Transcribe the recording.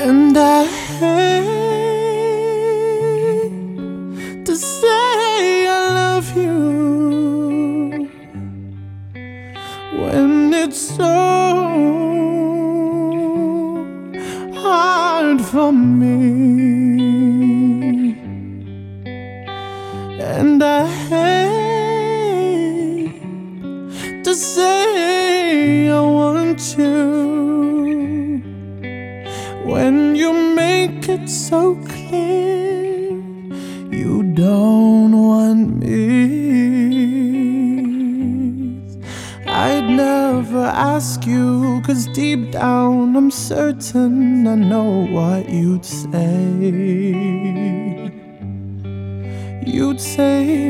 And I hate to say I love you when it's so hard for me. And I hate to say I want you when you make it so clear you don't want me. I'd never ask you, 'cause deep down I'm certain I know what you'd say. You'd say